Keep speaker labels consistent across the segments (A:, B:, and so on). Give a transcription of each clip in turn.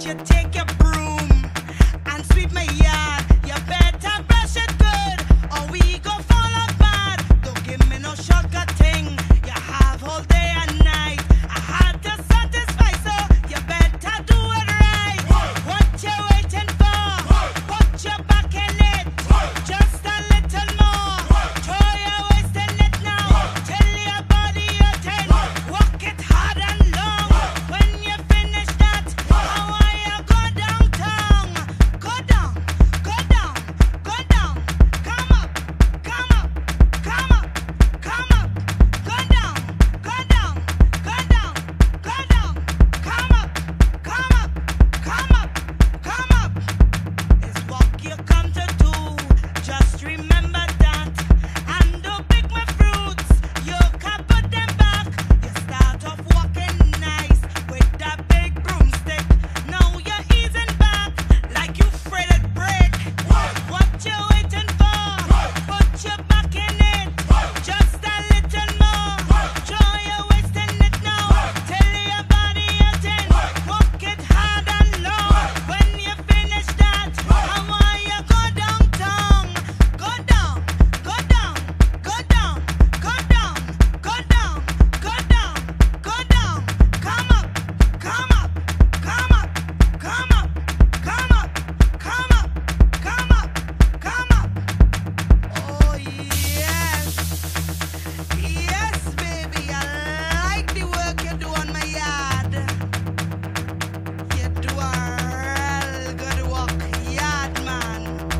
A: you take your broom and sweep my yard. You better brush it good, or we go fall apart. Don't give me no shortcut thing. You have all day and night. I had to satisfy, so you better do it right. What you waiting for? Put your back in it. Just a little more. Throw your waist in it now. Tell your body you're 10. Walk it hard and long. When you finish that, how are you go downtown? Go down, go down, go down. Come up, come up, come up, come up. Go down, go down, go down, go down. Come up, come up, come up, come up. It's walk you come to do. Just remember that. And don't pick my fruits. You can put them back. You start off walking nice with that big broomstick. Now you're easing back like you fretted brick. What you waiting for? Put your back in it. Just a little more. Throw your waist in it now. Tell your body you're 10. Walk it hard and long. When you finish that, how are you go downtown? Go down, go down, go down, go down, go down, go down, go down. Come up, come up, come up, come up, come up, come up, come up, come up. Oh yes, yes, baby, I like the work you do on my yard. You do a real good work, yard man.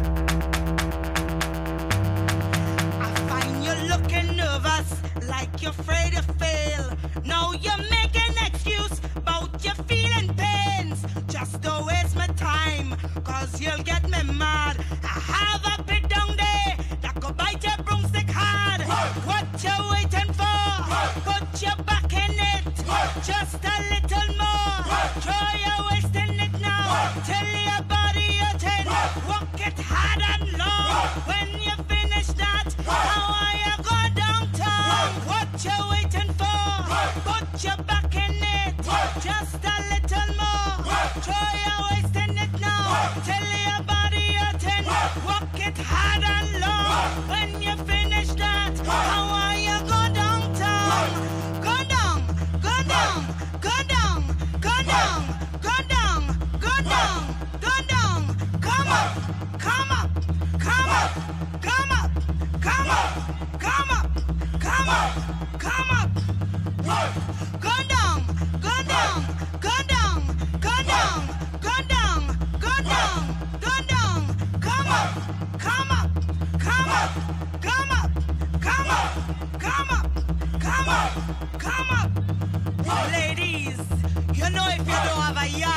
A: I find you looking nervous, like you're afraid to fail. Now you're making excuse about your feeling pains. Just don't waste my time, cause you'll get me mad. I have a bit down there that could bite your broomstick hard. What you waiting for? Put your back in it. Just a little more. Throw your waist in it now. Tell your body you're 10. Walk it hard and long. When you finish that, how are you go downtown? What you waiting for? Put your back in it. Just a little more. Throw your waist in it now. Tell your body you're 10. Walk it hard and long. When you finish that, how are you go downtown? Go down, go down, go down, go down, go down, go down, go down. Come up, come up, come up, come up, come up, come up, come up, come up. Go down, go down, go down, go down, go down, go down, go down. Come up, come up, come up, come up, come up, come up, come up, come up. Ladies, you know if you don't have a yard.